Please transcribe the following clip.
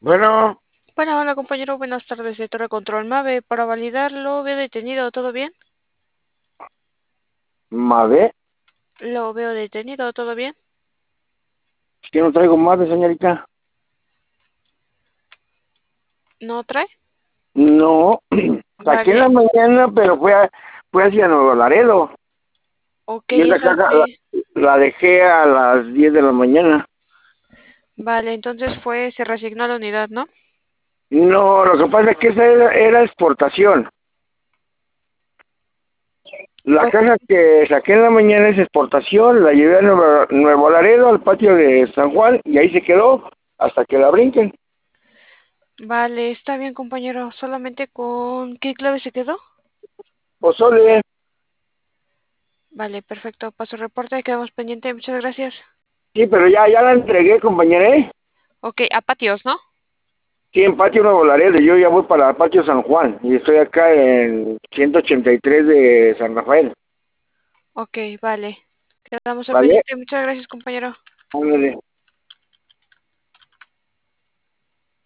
Bueno, Bueno, hola compañero, buenas tardes de Torre Control Mave. Para validarlo, veo detenido, ¿todo bien? Mave, Lo veo detenido, ¿todo bien? es que no traigo Mave, señorita. ¿No trae? No, saqué en Vale, la mañana, pero fue hacia Nuevo Laredo. ok, Y esa caja entonces, la dejé a las 10 de la mañana. vale, entonces se reasignó a la unidad, ¿no? No, lo que pasa es que esa era exportación. La O- caja que saqué en la mañana es exportación, la llevé a Nuevo Laredo, al patio de San Juan, y ahí se quedó hasta que la brinquen. vale, está bien compañero, solamente con ¿qué clave se quedó? Pozole, Vale, perfecto, paso reporte, quedamos pendiente, muchas gracias. sí, pero ya la entregué, compañera. Ok, a patios, ¿no? Sí, en Patio Nuevo Laredo, yo ya voy para Patio San Juan y estoy acá en 183 de San Rafael, Ok, vale, quedamos al ¿vale? pendiente, muchas gracias compañero. Ándale.